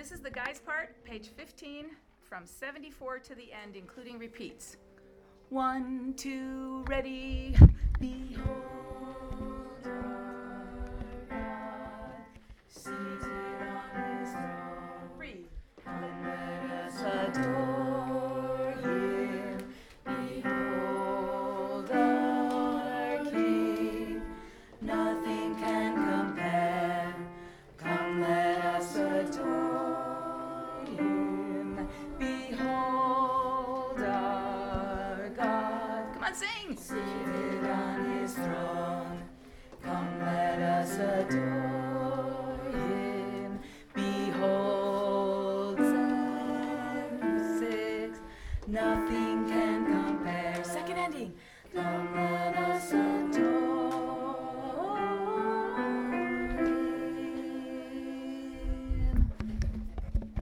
this is the guys part, page 15, from 74 to the end, including repeats. 1, 2, ready, behold.